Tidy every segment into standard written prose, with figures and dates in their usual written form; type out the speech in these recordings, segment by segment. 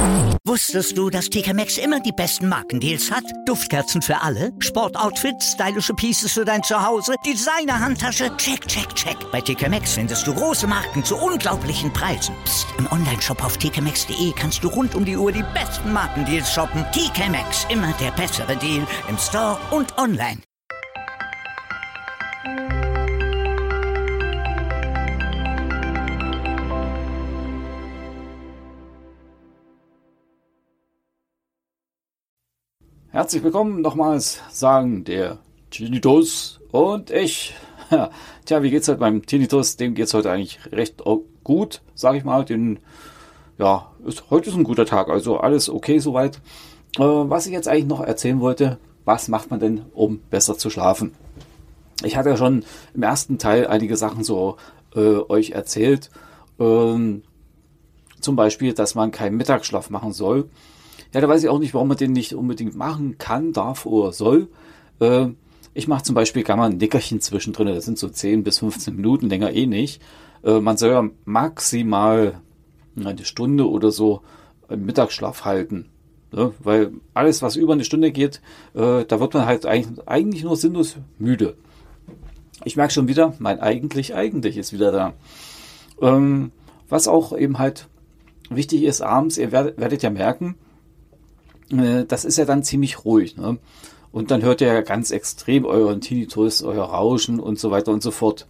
Wusstest du, dass TK Maxx immer die besten Markendeals hat? Duftkerzen für alle, Sportoutfits, stylische Pieces für dein Zuhause, Designer-Handtasche, check, check, check. Bei TK Maxx findest du große Marken zu unglaublichen Preisen. Psst. Im Onlineshop auf tkmaxx.de kannst du rund um die Uhr die besten Markendeals shoppen. TK Maxx, immer der bessere Deal im Store und online. Herzlich willkommen nochmals, sagen der Tinnitus und ich. Tja, wie geht's heute beim Tinnitus? Dem geht's heute eigentlich recht gut, sage ich mal. Heute ist ein guter Tag, also alles okay soweit. Was ich jetzt eigentlich noch erzählen wollte, was macht man denn, um besser zu schlafen? Ich hatte ja schon im ersten Teil einige Sachen so euch erzählt. Zum Beispiel, dass man keinen Mittagsschlaf machen soll. Ja, da weiß ich auch nicht, warum man den nicht unbedingt machen kann, darf oder soll. Ich mache zum Beispiel gerne mal ein Nickerchen zwischendrin. Das sind so 10 bis 15 Minuten, länger nicht. Man soll ja maximal eine Stunde oder so im Mittagsschlaf halten. Ne? Weil alles, was über eine Stunde geht, da wird man halt eigentlich nur sinnlos müde. Ich merke schon wieder, mein eigentlich ist wieder da. Was auch eben halt wichtig ist abends, ihr werdet ja merken, das ist ja dann ziemlich ruhig, ne? Und dann hört ihr ja ganz extrem euren Tinnitus, euer Rauschen und so weiter und so fort.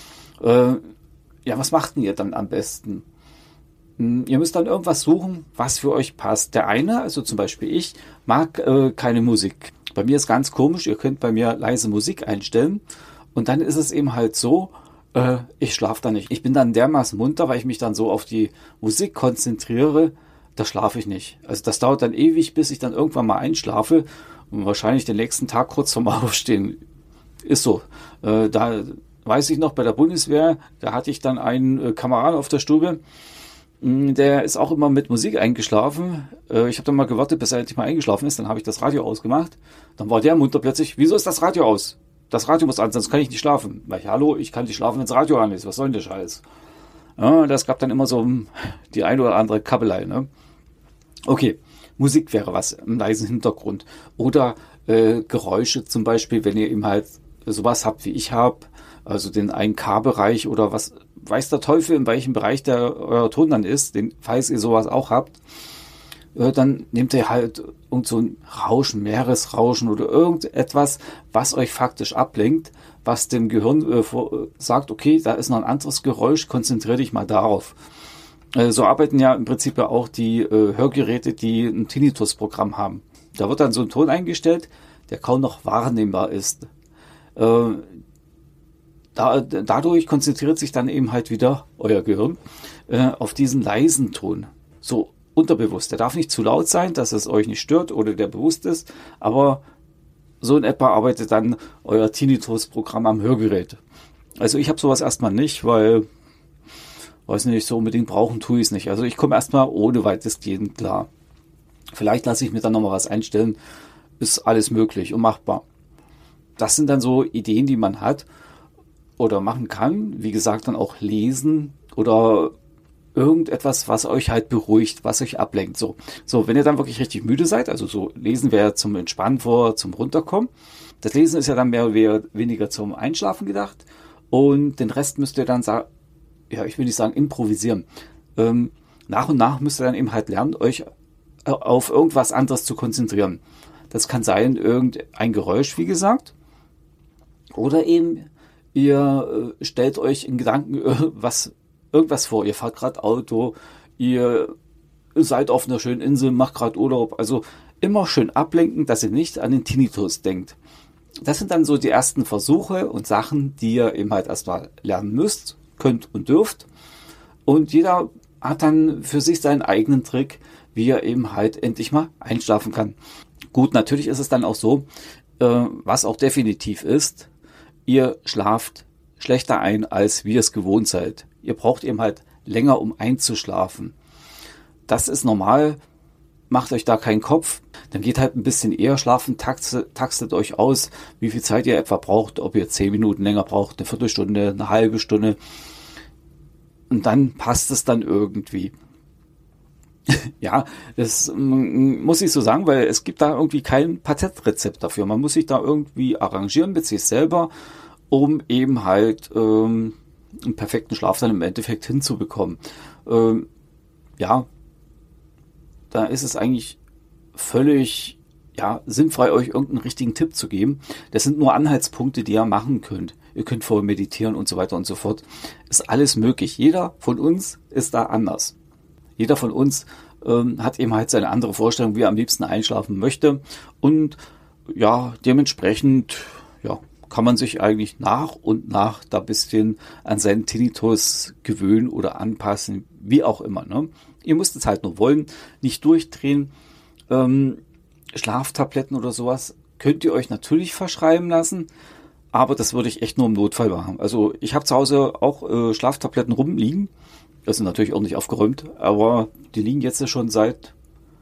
Was macht denn ihr dann am besten? Ihr müsst dann irgendwas suchen, was für euch passt. Der eine, also zum Beispiel ich, mag keine Musik. Bei mir ist ganz komisch, ihr könnt bei mir leise Musik einstellen und dann ist es eben halt so, ich schlafe da nicht. Ich bin dann dermaßen munter, weil ich mich dann so auf die Musik konzentriere, da schlafe ich nicht. Also das dauert dann ewig, bis ich dann irgendwann mal einschlafe und wahrscheinlich den nächsten Tag kurz vorm Aufstehen. Ist so. Da weiß ich noch, bei der Bundeswehr, da hatte ich dann einen Kameraden auf der Stube, der ist auch immer mit Musik eingeschlafen. Ich habe dann mal gewartet, bis er endlich mal eingeschlafen ist, dann habe ich das Radio ausgemacht. Dann war der munter plötzlich, wieso ist das Radio aus? Das Radio muss an, sonst kann ich nicht schlafen. Weil ich kann nicht schlafen, wenn das Radio an ist. Was soll denn der Scheiß? Ja, das gab dann immer so die eine oder andere Kabbelei, ne? Okay, Musik wäre was im leisen Hintergrund. Oder Geräusche zum Beispiel, wenn ihr eben halt sowas habt, wie ich habe, also den 1K-Bereich oder was weiß der Teufel, in welchem Bereich euer Ton dann ist, falls ihr sowas auch habt, dann nehmt ihr halt irgend so ein Rauschen, Meeresrauschen oder irgendetwas, was euch faktisch ablenkt, was dem Gehirn sagt, okay, da ist noch ein anderes Geräusch, konzentriere dich mal darauf. So arbeiten ja im Prinzip ja auch die Hörgeräte, die ein Tinnitus-Programm haben. Da wird dann so ein Ton eingestellt, der kaum noch wahrnehmbar ist. Dadurch konzentriert sich dann eben halt wieder euer Gehirn auf diesen leisen Ton. So unterbewusst. Der darf nicht zu laut sein, dass es euch nicht stört oder der bewusst ist, aber so in etwa arbeitet dann euer Tinnitus-Programm am Hörgerät. Also ich habe sowas erstmal nicht, weil, weiß nicht, so unbedingt brauchen tue ich es nicht. Also ich komme erstmal ohne weitestgehend klar. Vielleicht lasse ich mir dann nochmal was einstellen. Ist alles möglich und machbar. Das sind dann so Ideen, die man hat oder machen kann. Wie gesagt, dann auch lesen oder irgendetwas, was euch halt beruhigt, was euch ablenkt. So, wenn ihr dann wirklich richtig müde seid, also so lesen wäre zum Entspannen zum Runterkommen. Das Lesen ist ja dann mehr oder weniger zum Einschlafen gedacht. Und den Rest müsst ihr dann ich will nicht sagen improvisieren. Nach und nach müsst ihr dann eben halt lernen, euch auf irgendwas anderes zu konzentrieren. Das kann sein, irgendein Geräusch, wie gesagt. Oder eben, ihr stellt euch in Gedanken irgendwas vor. Ihr fahrt gerade Auto, ihr seid auf einer schönen Insel, macht gerade Urlaub. Also immer schön ablenken, dass ihr nicht an den Tinnitus denkt. Das sind dann so die ersten Versuche und Sachen, die ihr eben halt erstmal lernen müsst, könnt und dürft. Und jeder hat dann für sich seinen eigenen Trick, wie er eben halt endlich mal einschlafen kann. Gut, natürlich ist es dann auch so, was auch definitiv ist, ihr schlaft schlechter ein, als wie ihr es gewohnt seid. Ihr braucht eben halt länger, um einzuschlafen. Das ist normal. Macht euch da keinen Kopf. Dann geht halt ein bisschen eher schlafen, taxtet euch aus, wie viel Zeit ihr etwa braucht, ob ihr 10 Minuten länger braucht, eine Viertelstunde, eine halbe Stunde. Und dann passt es dann irgendwie. Ja, das muss ich so sagen, weil es gibt da irgendwie kein Patentrezept dafür. Man muss sich da irgendwie arrangieren mit sich selber, um eben halt einen perfekten Schlaf dann im Endeffekt hinzubekommen. Ja, da ist es eigentlich völlig sinnfrei, euch irgendeinen richtigen Tipp zu geben. Das sind nur Anhaltspunkte, die ihr machen könnt. Ihr könnt vorher meditieren und so weiter und so fort. Ist alles möglich. Jeder von uns ist da anders. Jeder von uns hat eben halt seine andere Vorstellung, wie er am liebsten einschlafen möchte. Und ja, dementsprechend kann man sich eigentlich nach und nach da ein bisschen an seinen Tinnitus gewöhnen oder anpassen, wie auch immer. Ne? Ihr müsst es halt nur wollen, nicht durchdrehen. Schlaftabletten oder sowas könnt ihr euch natürlich verschreiben lassen, aber das würde ich echt nur im Notfall machen. Also ich habe zu Hause auch Schlaftabletten rumliegen. Das sind natürlich ordentlich aufgeräumt, aber die liegen jetzt schon seit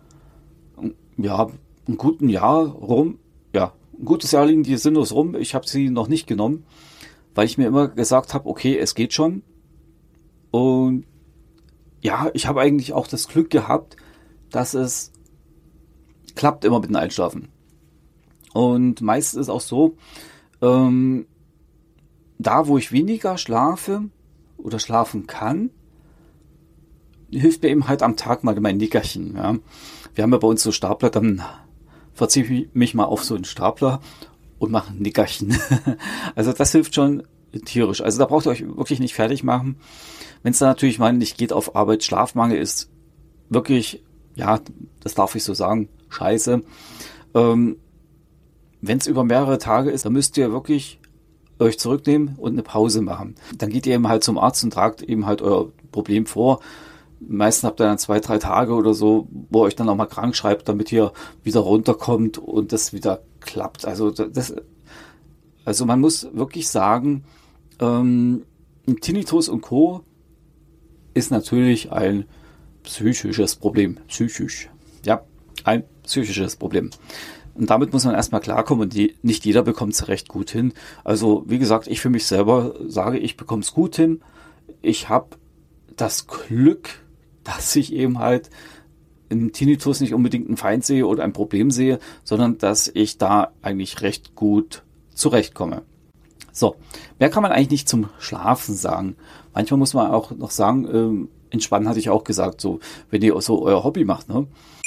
einem guten Jahr rum. Ja, ein gutes Jahr liegen die sinnlos rum. Ich habe sie noch nicht genommen, weil ich mir immer gesagt habe, okay, es geht schon. Und ja, ich habe eigentlich auch das Glück gehabt, dass es klappt immer mit dem Einschlafen. Und meistens ist auch so, da wo ich weniger schlafe oder schlafen kann, hilft mir eben halt am Tag mal mein Nickerchen. Ja. Wir haben ja bei uns so Stapler, dann verziehe ich mich mal auf so einen Stapler und mache ein Nickerchen. Also das hilft schon tierisch. Also da braucht ihr euch wirklich nicht fertig machen. Wenn es dann natürlich mal nicht geht auf Arbeit, Schlafmangel ist wirklich, ja, das darf ich so sagen, scheiße. Wenn es über mehrere Tage ist, dann müsst ihr wirklich euch zurücknehmen und eine Pause machen. Dann geht ihr eben halt zum Arzt und tragt eben halt euer Problem vor. Meistens habt ihr dann 2-3 Tage oder so, wo ihr euch dann auch mal krank schreibt, damit ihr wieder runterkommt und das wieder klappt. Also man muss wirklich sagen, Tinnitus und Co. ist natürlich ein psychisches Problem. Ein psychisches Problem. Und damit muss man erstmal klarkommen und nicht jeder bekommt es recht gut hin. Also wie gesagt, ich für mich selber sage, ich bekomme es gut hin. Ich habe das Glück, dass ich eben halt im Tinnitus nicht unbedingt einen Feind sehe oder ein Problem sehe, sondern dass ich da eigentlich recht gut zurechtkomme. So, mehr kann man eigentlich nicht zum Schlafen sagen. Manchmal muss man auch noch sagen, entspannen hatte ich auch gesagt, so wenn ihr so euer Hobby macht, ne?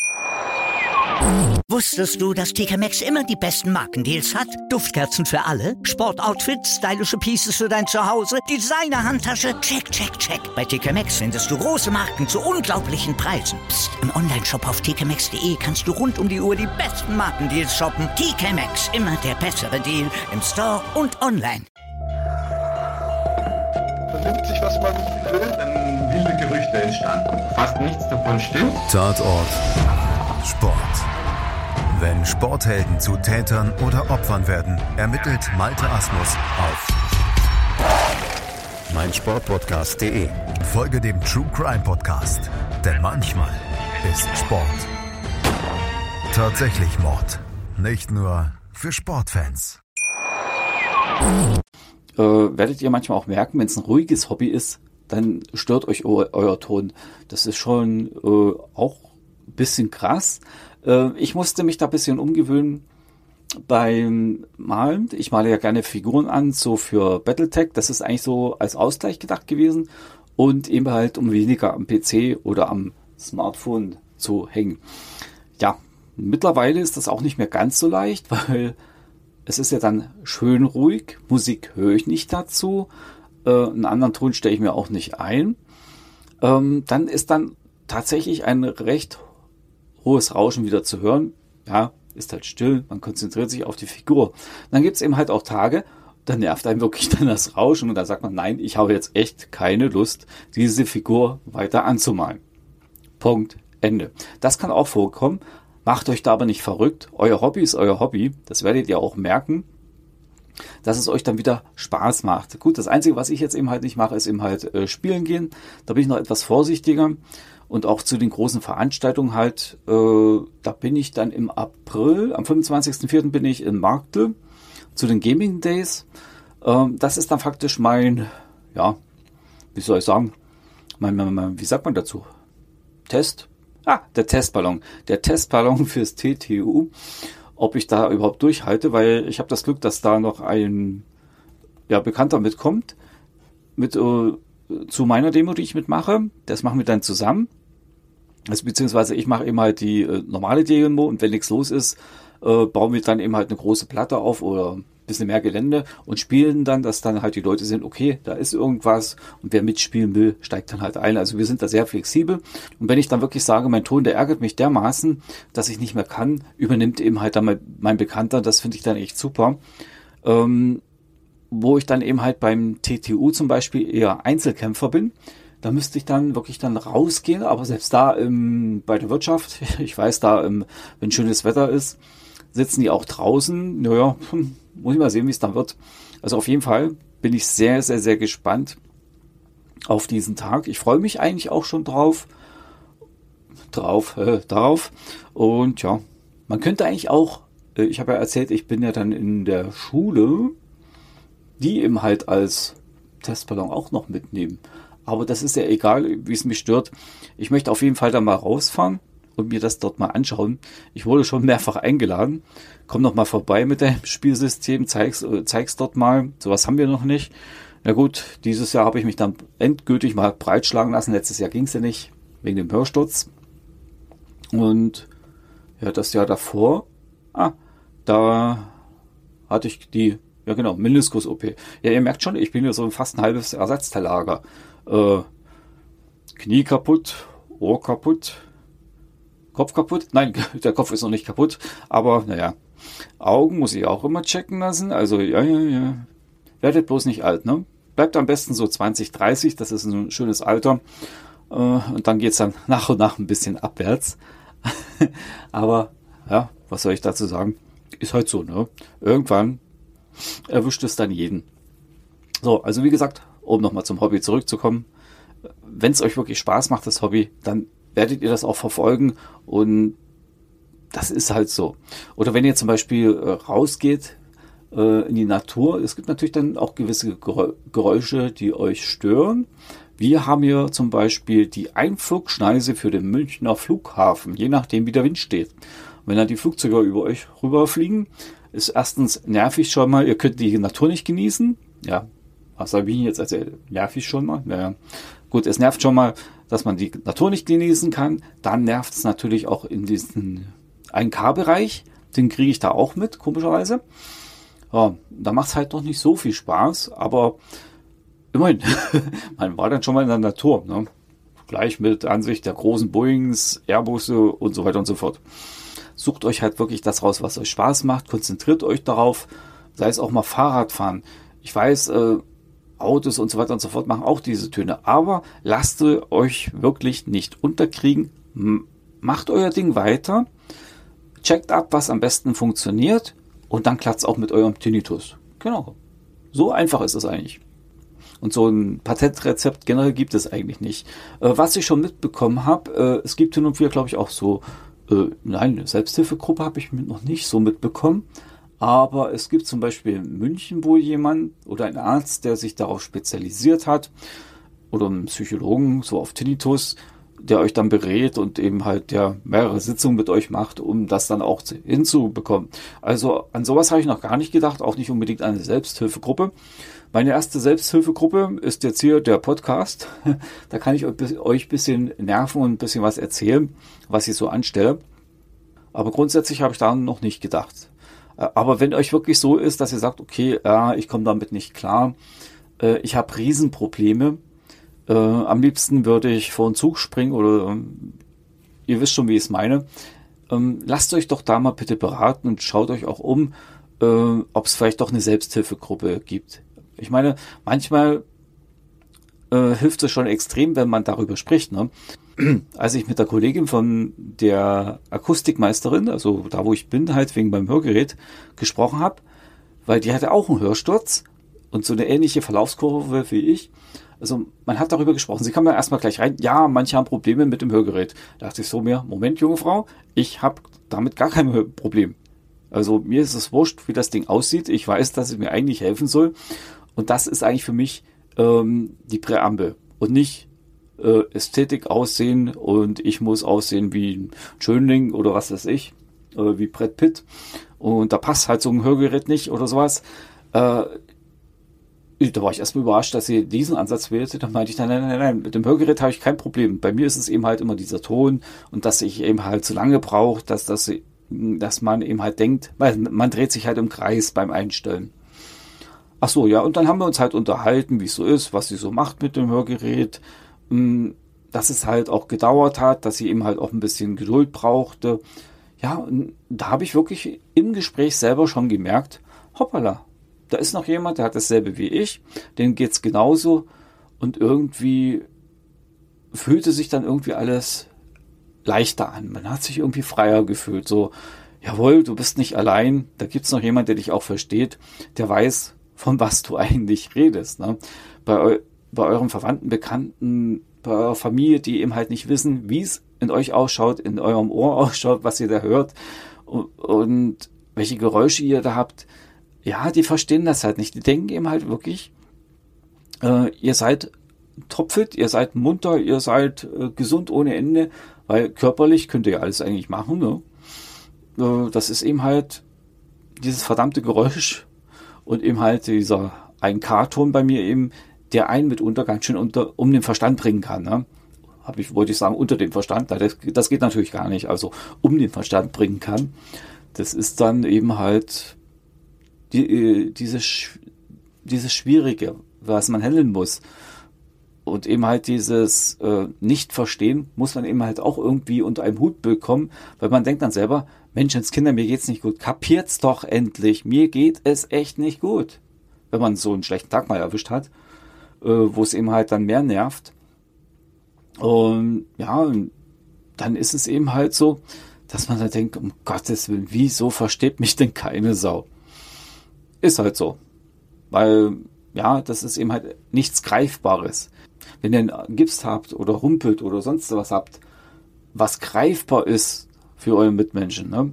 Wusstest du, dass TK Maxx immer die besten Markendeals hat? Duftkerzen für alle, Sportoutfits, stylische Pieces für dein Zuhause, Designer-Handtasche, check, check, check. Bei TK Maxx findest du große Marken zu unglaublichen Preisen. Psst. Im Onlineshop auf tkmaxx.de kannst du rund um die Uhr die besten Markendeals shoppen. TK Maxx, immer der bessere Deal im Store und online. Vernimmt sich, was man will, dann wilde Gerüchte entstanden. Fast nichts davon stimmt. Tatort Sport. Wenn Sporthelden zu Tätern oder Opfern werden, ermittelt Malte Asmus auf meinsportpodcast.de. Folge dem True Crime Podcast, denn manchmal ist Sport tatsächlich Mord. Nicht nur für Sportfans. Werdet ihr manchmal auch merken, wenn es ein ruhiges Hobby ist, dann stört euch euer Ton. Das ist schon auch ein bisschen krass. Ich musste mich da ein bisschen umgewöhnen beim Malen. Ich male ja gerne Figuren an, so für Battletech. Das ist eigentlich so als Ausgleich gedacht gewesen und eben halt, um weniger am PC oder am Smartphone zu hängen. Ja, mittlerweile ist das auch nicht mehr ganz so leicht, weil es ist ja dann schön ruhig. Musik höre ich nicht dazu. Einen anderen Ton stelle ich mir auch nicht ein. Dann ist dann tatsächlich ein recht hohes Rauschen wieder zu hören. Ja, ist halt still, man konzentriert sich auf die Figur. Dann gibt es eben halt auch Tage, da nervt einem wirklich dann das Rauschen und da sagt man, nein, ich habe jetzt echt keine Lust, diese Figur weiter anzumalen. Punkt, Ende. Das kann auch vorkommen. Macht euch da aber nicht verrückt. Euer Hobby ist euer Hobby. Das werdet ihr auch merken, dass es euch dann wieder Spaß macht. Gut, das Einzige, was ich jetzt eben halt nicht mache, ist eben halt spielen gehen. Da bin ich noch etwas vorsichtiger. Und auch zu den großen Veranstaltungen halt, da bin ich dann im April, am 25.04. bin ich in Markte zu den Gaming Days. Das ist dann faktisch mein, ja, wie soll ich sagen, wie sagt man dazu? Test, Der Testballon. Der Testballon fürs TTU. Ob ich da überhaupt durchhalte, weil ich habe das Glück, dass da noch ein Bekannter mitkommt. Zu meiner Demo, die ich mitmache. Das machen wir dann zusammen. Also beziehungsweise ich mache eben halt die normale Demo und wenn nichts los ist, bauen wir dann eben halt eine große Platte auf oder ein bisschen mehr Gelände und spielen dann, dass dann halt die Leute sehen, okay, da ist irgendwas und wer mitspielen will, steigt dann halt ein. Also wir sind da sehr flexibel und wenn ich dann wirklich sage, mein Ton, der ärgert mich dermaßen, dass ich nicht mehr kann, übernimmt eben halt dann mein Bekannter, das finde ich dann echt super. Wo ich dann eben halt beim TTU zum Beispiel eher Einzelkämpfer bin, da müsste ich dann wirklich dann rausgehen, aber selbst da bei der Wirtschaft, ich weiß da, wenn schönes Wetter ist, sitzen die auch draußen. Naja, muss ich mal sehen, wie es dann wird. Also auf jeden Fall bin ich sehr, sehr, sehr gespannt auf diesen Tag. Ich freue mich eigentlich auch schon darauf. Und ja, man könnte eigentlich auch, ich habe ja erzählt, ich bin ja dann in der Schule, die eben halt als Testballon auch noch mitnehmen. Aber das ist ja egal, wie es mich stört. Ich möchte auf jeden Fall da mal rausfahren und mir das dort mal anschauen. Ich wurde schon mehrfach eingeladen. Komm noch mal vorbei mit dem Spielsystem, zeig's dort mal. Sowas haben wir noch nicht. Na gut, dieses Jahr habe ich mich dann endgültig mal breitschlagen lassen. Letztes Jahr ging es ja nicht, wegen dem Hörsturz. Und ja, das Jahr davor, da hatte ich die, Meniskus-OP. Ja, ihr merkt schon, ich bin ja so fast ein halbes Ersatzteillager. Knie kaputt, Ohr kaputt, Kopf kaputt. Nein, der Kopf ist noch nicht kaputt, aber naja. Augen muss ich auch immer checken lassen. Also ja. Werdet bloß nicht alt, ne? Bleibt am besten so 20, 30, das ist ein schönes Alter. Und dann geht's dann nach und nach ein bisschen abwärts. Aber ja, was soll ich dazu sagen? Ist halt so, ne? Irgendwann erwischt es dann jeden. So, also wie gesagt, um nochmal zum Hobby zurückzukommen, wenn es euch wirklich Spaß macht, das Hobby, dann werdet ihr das auch verfolgen und das ist halt so. Oder wenn ihr zum Beispiel rausgeht in die Natur, es gibt natürlich dann auch gewisse Geräusche, die euch stören. Wir haben hier zum Beispiel die Einflugschneise für den Münchner Flughafen, je nachdem wie der Wind steht. Wenn dann die Flugzeuge über euch rüberfliegen, ist erstens nervig schon mal, ihr könnt die Natur nicht genießen. Ja, was habe ich jetzt erzählt? Nervig schon mal. Naja. Gut, es nervt schon mal, dass man die Natur nicht genießen kann. Dann nervt es natürlich auch in diesen 1K-Bereich. Den kriege ich da auch mit, komischerweise. Ja, da macht es halt noch nicht so viel Spaß, aber immerhin, man war dann schon mal in der Natur. Ne? Gleich mit Ansicht der großen Boeings, Airbusse und so weiter und so fort. Sucht euch halt wirklich das raus, was euch Spaß macht. Konzentriert euch darauf. Sei es auch mal Fahrradfahren. Ich weiß, Autos und so weiter und so fort machen auch diese Töne. Aber lasst euch wirklich nicht unterkriegen. Macht euer Ding weiter. Checkt ab, was am besten funktioniert. Und dann klappt's auch mit eurem Tinnitus. Genau. So einfach ist es eigentlich. Und so ein Patentrezept generell gibt es eigentlich nicht. Was ich schon mitbekommen habe, es gibt hin und wieder, glaube ich, auch so, eine Selbsthilfegruppe habe ich noch nicht so mitbekommen. Aber es gibt zum Beispiel in München wohl jemand oder ein Arzt, der sich darauf spezialisiert hat. Oder einen Psychologen, so auf Tinnitus, der euch dann berät und eben halt der mehrere Sitzungen mit euch macht, um das dann auch hinzubekommen. Also an sowas habe ich noch gar nicht gedacht, auch nicht unbedingt an eine Selbsthilfegruppe. Meine erste Selbsthilfegruppe ist jetzt hier der Podcast. Da kann ich euch ein bisschen nerven und ein bisschen was erzählen, was ich so anstelle. Aber grundsätzlich habe ich da noch nicht gedacht. Aber wenn euch wirklich so ist, dass ihr sagt, okay, ich komme damit nicht klar, ich habe Riesenprobleme, am liebsten würde ich vor den Zug springen oder ihr wisst schon, wie ich es meine, lasst euch doch da mal bitte beraten und schaut euch auch um, ob es vielleicht doch eine Selbsthilfegruppe gibt. Ich meine, manchmal hilft es schon extrem, wenn man darüber spricht. Ne? Als ich mit der Kollegin von der Akustikmeisterin, also da wo ich bin, halt wegen meinem Hörgerät gesprochen habe, weil die hatte auch einen Hörsturz und so eine ähnliche Verlaufskurve wie ich. Also man hat darüber gesprochen. Sie kam ja erstmal gleich rein, ja, manche haben Probleme mit dem Hörgerät. Da dachte ich so mir, Moment, junge Frau, ich habe damit gar kein Problem. Also mir ist es wurscht, wie das Ding aussieht. Ich weiß, dass es mir eigentlich helfen soll. Und das ist eigentlich für mich die Präambel. Und nicht, Ästhetik aussehen und ich muss aussehen wie ein Schönling oder was weiß ich, wie Brad Pitt. Und da passt halt so ein Hörgerät nicht oder sowas. Da war ich erstmal überrascht, dass sie diesen Ansatz wählte. Da meinte ich, nein, mit dem Hörgerät habe ich kein Problem. Bei mir ist es eben halt immer dieser Ton und dass ich eben halt so lange brauche, dass man eben halt denkt, weil man dreht sich halt im Kreis beim Einstellen. Ach so, ja, und dann haben wir uns halt unterhalten, wie es so ist, was sie so macht mit dem Hörgerät, dass es halt auch gedauert hat, dass sie eben halt auch ein bisschen Geduld brauchte. Ja, und da habe ich wirklich im Gespräch selber schon gemerkt, hoppala, da ist noch jemand, der hat dasselbe wie ich, dem geht's genauso und irgendwie fühlte sich dann irgendwie alles leichter an. Man hat sich irgendwie freier gefühlt, so, jawohl, du bist nicht allein, da gibt's noch jemand, der dich auch versteht, der weiß, von was du eigentlich redest. Ne? Bei euren Verwandten, Bekannten, bei eurer Familie, die eben halt nicht wissen, wie es in euch ausschaut, in eurem Ohr ausschaut, was ihr da hört und welche Geräusche ihr da habt. Ja, die verstehen das halt nicht. Die denken eben halt wirklich, ihr seid topfit, ihr seid munter, ihr seid gesund ohne Ende, weil körperlich könnt ihr ja alles eigentlich machen. Ne? Das ist eben halt dieses verdammte Geräusch und eben halt dieser 1K-Ton bei mir eben, der einen mitunter ganz schön um den Verstand bringen kann. Ne? Wollte ich sagen, unter den Verstand. Das geht natürlich gar nicht. Also um den Verstand bringen kann. Das ist dann eben halt dieses Schwierige, was man handeln muss. Und eben halt dieses Nicht-Verstehen muss man eben halt auch irgendwie unter einem Hut bekommen, weil man denkt dann selber, Menschenskinder, mir geht's nicht gut. Kapiert's doch endlich. Mir geht es echt nicht gut. Wenn man so einen schlechten Tag mal erwischt hat, wo es eben halt dann mehr nervt. Und ja, dann ist es eben halt so, dass man da denkt, um Gottes Willen, wieso versteht mich denn keine Sau? Ist halt so. Weil, ja, das ist eben halt nichts Greifbares. Wenn ihr einen Gips habt oder rumpelt oder sonst was habt, was greifbar ist für eure Mitmenschen, ne?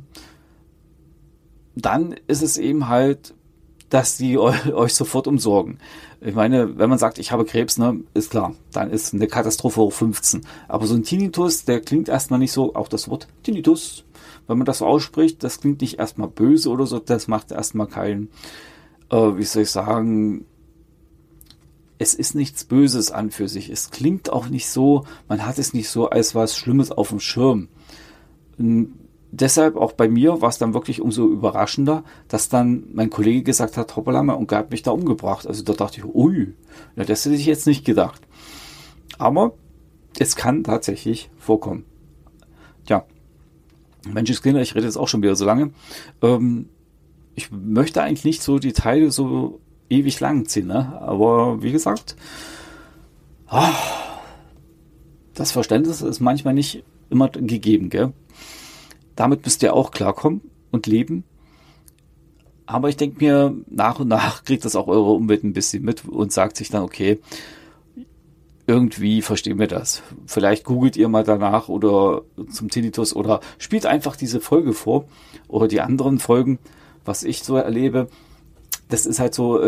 Dann ist es eben halt, dass die euch sofort umsorgen. Ich meine, wenn man sagt, ich habe Krebs, ne, ist klar, dann ist eine Katastrophe hoch 15. Aber so ein Tinnitus, der klingt erstmal nicht so, auch das Wort Tinnitus, wenn man das so ausspricht, das klingt nicht erstmal böse oder so, das macht erstmal keinen, wie soll ich sagen, es ist nichts Böses an für sich. Es klingt auch nicht so, man hat es nicht so als was Schlimmes auf dem Schirm. Und deshalb auch bei mir war es dann wirklich umso überraschender, dass dann mein Kollege gesagt hat, hoppala, mein Onkel hat mich da umgebracht. Also da dachte ich, ui, ja, das hätte ich jetzt nicht gedacht. Aber es kann tatsächlich vorkommen. Tja, Menschenskinder, ich rede jetzt auch schon wieder so lange. Ich möchte eigentlich nicht so die Teile so ewig lang ziehen, ne? Aber wie gesagt, das Verständnis ist manchmal nicht immer gegeben, gell? Damit müsst ihr auch klarkommen und leben. Aber ich denke mir, nach und nach kriegt das auch eure Umwelt ein bisschen mit und sagt sich dann, okay, irgendwie verstehen wir das. Vielleicht googelt ihr mal danach oder zum Tinnitus oder spielt einfach diese Folge vor oder die anderen Folgen, was ich so erlebe. Das ist halt so,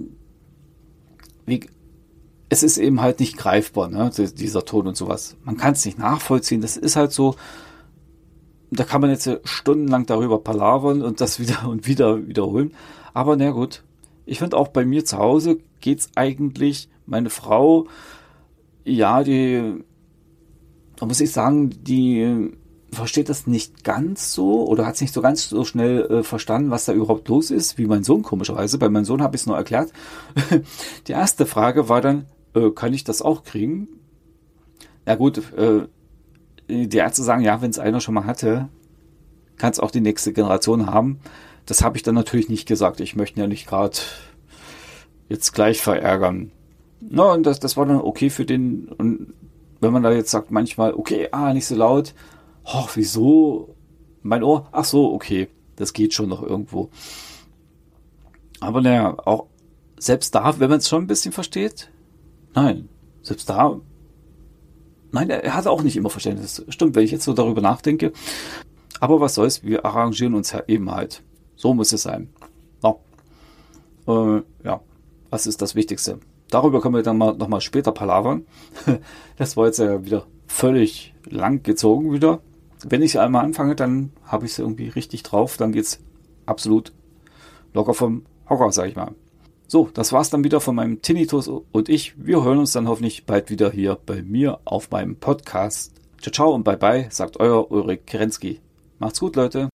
es ist eben halt nicht greifbar, ne, dieser Ton und sowas. Man kann es nicht nachvollziehen. Das ist halt so, da kann man jetzt stundenlang darüber palavern und das wieder und wieder wiederholen. Aber na gut, ich finde auch bei mir zu Hause geht's eigentlich, meine Frau, ja, da muss ich sagen, die versteht das nicht ganz so oder hat es nicht so ganz so schnell verstanden, was da überhaupt los ist, wie mein Sohn komischerweise. Bei meinem Sohn habe ich es nur erklärt. Die erste Frage war dann, kann ich das auch kriegen? Ja gut, die Ärzte sagen, ja, wenn es einer schon mal hatte, kann es auch die nächste Generation haben. Das habe ich dann natürlich nicht gesagt. Ich möchte ihn ja nicht gerade jetzt gleich verärgern. Na, und das war dann okay für den. Und wenn man da jetzt sagt manchmal, okay, nicht so laut. Wieso? Mein Ohr? Ach so, okay. Das geht schon noch irgendwo. Aber naja, auch selbst da, wenn man es schon ein bisschen versteht, nein, selbst da, nein, er hat auch nicht immer Verständnis. Stimmt, wenn ich jetzt so darüber nachdenke. Aber was soll's, wir arrangieren uns ja eben halt. So muss es sein. Ja, was ist das Wichtigste? darüber können wir dann nochmal später palavern. Das war jetzt ja wieder völlig lang gezogen wieder. Wenn ich einmal anfange, dann habe ich es irgendwie richtig drauf. Dann geht's absolut locker vom Hocker, sag ich mal. So, das war's dann wieder von meinem Tinnitus und ich. Wir hören uns dann hoffentlich bald wieder hier bei mir auf meinem Podcast. Ciao, ciao und bye bye, sagt euer Ulrich Kerensky. Macht's gut, Leute.